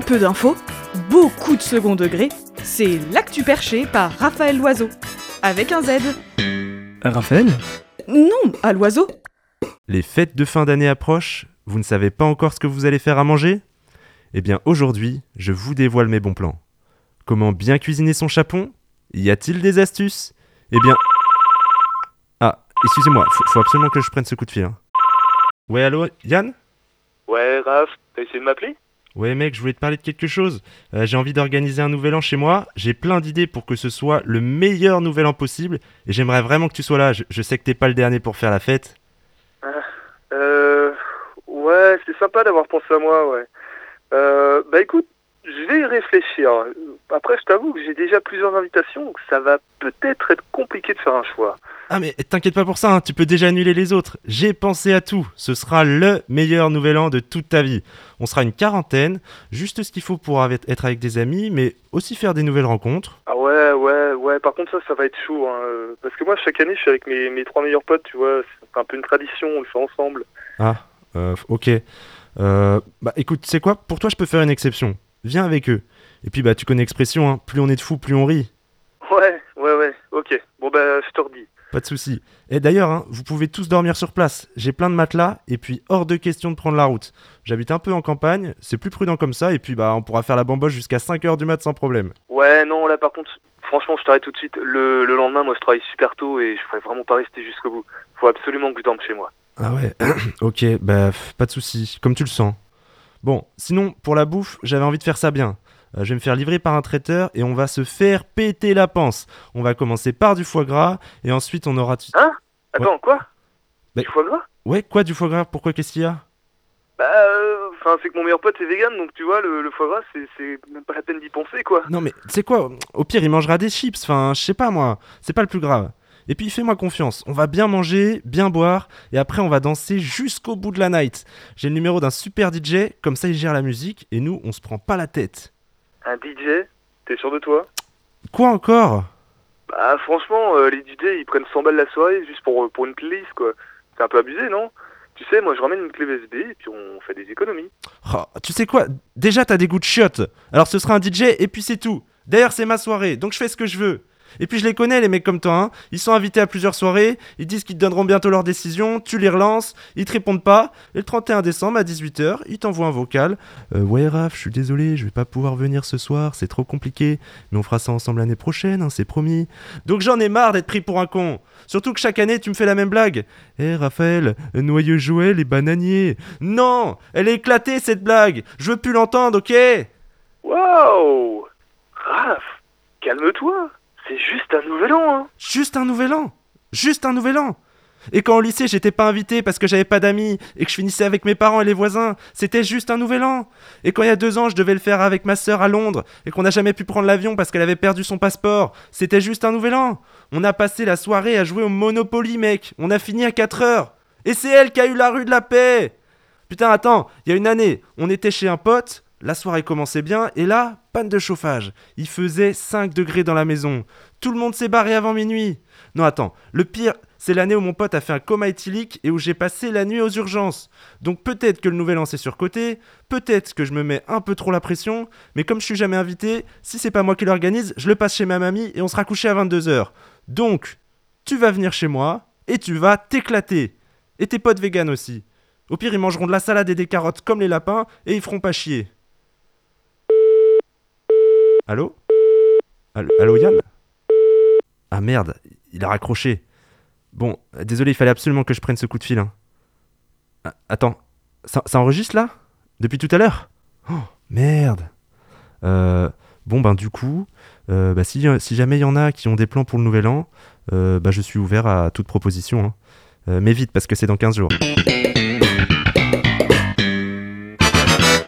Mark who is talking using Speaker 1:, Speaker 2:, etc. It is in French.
Speaker 1: Très peu d'infos, beaucoup de second degré, c'est L'Actu Perché par Raphaël Loiseau. Avec un Z.
Speaker 2: Raphaël ?
Speaker 1: Non, à l'oiseau.
Speaker 3: Les fêtes de fin d'année approchent, vous ne savez pas encore ce que vous allez faire à manger ? Eh bien aujourd'hui, je vous dévoile mes bons plans. Comment bien cuisiner son chapon ? Y a-t-il des astuces ? Eh bien... Ah, excusez-moi, faut absolument que je prenne ce coup de fil. Ouais, allô, Yann ?
Speaker 4: Ouais, Raph, t'as essayé de m'appeler ?
Speaker 3: Ouais mec, je voulais te parler de quelque chose. J'ai envie d'organiser un nouvel an chez moi. J'ai plein d'idées pour que ce soit le meilleur nouvel an possible. Et j'aimerais vraiment que tu sois là. Je sais que t'es pas le dernier pour faire la fête.
Speaker 4: Ouais, c'est sympa d'avoir pensé à moi, ouais. Bah écoute, je vais y réfléchir. Après, je t'avoue que j'ai déjà plusieurs invitations, donc ça va peut-être être compliqué de faire un choix.
Speaker 3: Ah mais t'inquiète pas pour ça, tu peux déjà annuler les autres. J'ai pensé à tout. Ce sera le meilleur nouvel an de toute ta vie. On sera une quarantaine, juste ce qu'il faut pour être avec des amis, mais aussi faire des nouvelles rencontres.
Speaker 4: Ah ouais, par contre ça va être chaud, hein. Parce que moi, chaque année, je suis avec mes 3 meilleurs potes, tu vois. C'est un peu une tradition, on le fait ensemble.
Speaker 3: Ah, ok. Bah écoute, tu sais quoi ? Pour toi, je peux faire une exception. Viens avec eux. Et puis bah tu connais l'expression, plus on est de fous, plus on rit.
Speaker 4: Ouais, ok. Bon bah, je te redis.
Speaker 3: Pas de souci. Et d'ailleurs, vous pouvez tous dormir sur place. J'ai plein de matelas et puis hors de question de prendre la route. J'habite un peu en campagne, c'est plus prudent comme ça et puis bah on pourra faire la bamboche jusqu'à 5h du mat sans problème.
Speaker 4: Ouais, non, là par contre, franchement, je t'arrête tout de suite. Le lendemain, moi, je travaille super tôt et je pourrais vraiment pas rester jusqu'au bout. Faut absolument que je dorme chez moi.
Speaker 3: Ah ouais, ok, bah pas de souci, comme tu le sens. Bon, sinon, pour la bouffe, j'avais envie de faire ça bien. Je vais me faire livrer par un traiteur et on va se faire péter la panse. On va commencer par du foie gras et ensuite on aura...
Speaker 4: Hein ? Attends,
Speaker 3: Ouais.
Speaker 4: quoi ?
Speaker 3: Bah-
Speaker 4: Du foie gras ?
Speaker 3: Ouais, quoi du foie gras ? Pourquoi ? Qu'est-ce qu'il y a ?
Speaker 4: Bah, c'est que mon meilleur pote est vegan, donc tu vois, le foie gras, c'est même pas la peine d'y penser, quoi.
Speaker 3: Non mais, tu sais quoi ? Au pire, il mangera des chips, je sais pas moi. C'est pas le plus grave. Et puis fais-moi confiance, on va bien manger, bien boire, et après on va danser jusqu'au bout de la night. J'ai le numéro d'un super DJ, comme ça il gère la musique, et nous on se prend pas la tête.
Speaker 4: Un DJ ? T'es sûr de toi ?
Speaker 3: Quoi encore ?
Speaker 4: Bah, franchement, les DJ, ils prennent 100 balles la soirée juste pour une playlist, quoi. C'est un peu abusé, non ? Tu sais, moi, je ramène une clé USB et puis on fait des économies.
Speaker 3: Oh, tu sais quoi ? Déjà t'as des goûts de chiottes. Alors ce sera un DJ et puis c'est tout. D'ailleurs c'est ma soirée, donc je fais ce que je veux. Et puis je les connais les mecs comme toi, Ils sont invités à plusieurs soirées, ils disent qu'ils te donneront bientôt leur décision, tu les relances, ils te répondent pas, et le 31 décembre à 18h, ils t'envoient un vocal. Ouais Raph, je suis désolé, je vais pas pouvoir venir ce soir, c'est trop compliqué, mais on fera ça ensemble l'année prochaine, c'est promis. Donc j'en ai marre d'être pris pour un con. Surtout que chaque année tu me fais la même blague. Raphaël, noyeux Joël et bananier. Non, elle est éclatée cette blague, je veux plus l'entendre, ok ?
Speaker 4: Waouh ! Raph, calme-toi. C'est juste un nouvel an, hein.
Speaker 3: Juste un nouvel an. Juste un nouvel an. Et quand au lycée j'étais pas invité parce que j'avais pas d'amis et que je finissais avec mes parents et les voisins, c'était juste un nouvel an. Et quand il y a 2 ans je devais le faire avec ma sœur à Londres et qu'on n'a jamais pu prendre l'avion parce qu'elle avait perdu son passeport, c'était juste un nouvel an. On a passé la soirée à jouer au Monopoly mec, on a fini à 4h. Et c'est elle qui a eu la rue de la paix. Putain attends, il y a une année, on était chez un pote, la soirée commençait bien et là, panne de chauffage. Il faisait 5 degrés dans la maison. Tout le monde s'est barré avant minuit. Non attends, le pire, c'est l'année où mon pote a fait un coma éthylique et où j'ai passé la nuit aux urgences. Donc peut-être que le nouvel an c'est surcoté, peut-être que je me mets un peu trop la pression, mais comme je suis jamais invité, si c'est pas moi qui l'organise, je le passe chez ma mamie et on sera couché à 22h. Donc, tu vas venir chez moi et tu vas t'éclater. Et tes potes véganes aussi. Au pire, ils mangeront de la salade et des carottes comme les lapins et ils feront pas chier. Allô ? Allô Yann ? Ah merde, il a raccroché. Bon, désolé, il fallait absolument que je prenne ce coup de fil. Ah, attends, ça enregistre là ? Depuis tout à l'heure ? Oh, merde. Bon du coup, si jamais il y en a qui ont des plans pour le nouvel an, je suis ouvert à toute proposition. Mais vite, parce que c'est dans 15 jours.